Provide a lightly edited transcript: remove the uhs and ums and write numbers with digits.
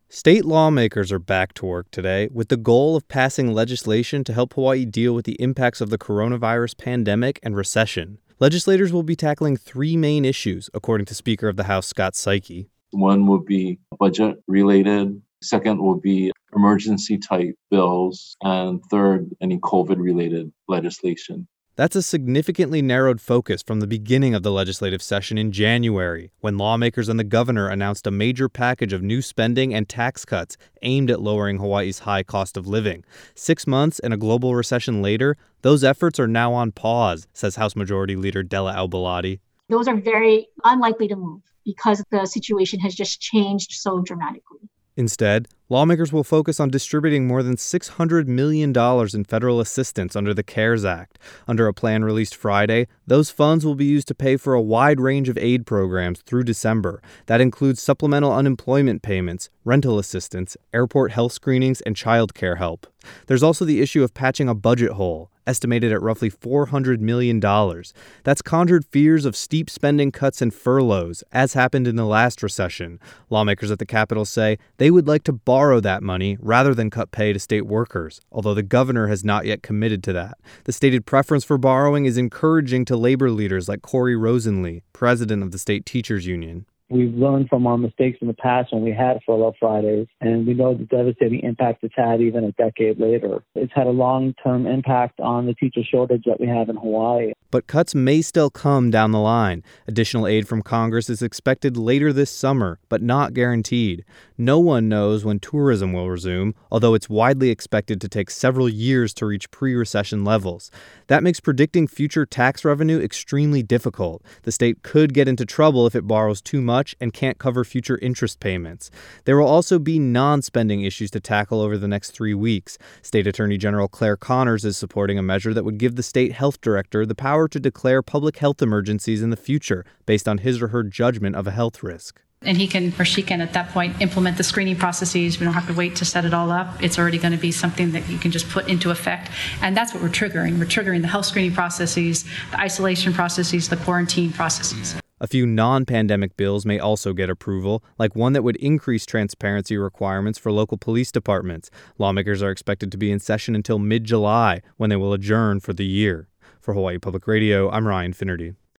State lawmakers are back to work today with the goal of passing legislation to help Hawaii deal with the impacts of the coronavirus pandemic and recession. Legislators will be tackling three main issues, according to Speaker of the House Scott Saiki. One would be budget-related. Second would be emergency-type bills. And third, any COVID-related legislation. That's a significantly narrowed focus from the beginning of the legislative session in January, when lawmakers and the governor announced a major package of new spending and tax cuts aimed at lowering Hawaii's high cost of living. 6 months and a global recession later, those efforts are now on pause, says House Majority Leader Della Al-Baladi. Those are very unlikely to move because the situation has just changed so dramatically. Instead, lawmakers will focus on distributing more than $600 million in federal assistance under the CARES Act. Under a plan released Friday, those funds will be used to pay for a wide range of aid programs through December. That includes supplemental unemployment payments, rental assistance, airport health screenings, and child care help. There's also the issue of patching a budget hole, estimated at roughly $400 million. That's conjured fears of steep spending cuts and furloughs, as happened in the last recession. Lawmakers at the Capitol say they would like to borrow that money rather than cut pay to state workers, although the governor has not yet committed to that. The stated preference for borrowing is encouraging to labor leaders like Corey Rosenlee, president of the State Teachers Union. We've learned from our mistakes in the past when we had furlough Fridays, and we know the devastating impact it's had even a decade later. It's had a long-term impact on the teacher shortage that we have in Hawaii. But cuts may still come down the line. Additional aid from Congress is expected later this summer, but not guaranteed. No one knows when tourism will resume, although it's widely expected to take several years to reach pre-recession levels. That makes predicting future tax revenue extremely difficult. The state could get into trouble if it borrows too much and can't cover future interest payments. There will also be non-spending issues to tackle over the next 3 weeks. State Attorney General Claire Connors is supporting a measure that would give the state health director the power to declare public health emergencies in the future based on his or her judgment of a health risk. And he can or she can at that point implement the screening processes. We don't have to wait to set it all up. It's already going to be something that you can just put into effect. And that's what we're triggering. We're triggering the health screening processes, the isolation processes, the quarantine processes. A few non-pandemic bills may also get approval, like one that would increase transparency requirements for local police departments. Lawmakers are expected to be in session until mid-July, when they will adjourn for the year. For Hawaii Public Radio, I'm Ryan Finnerty.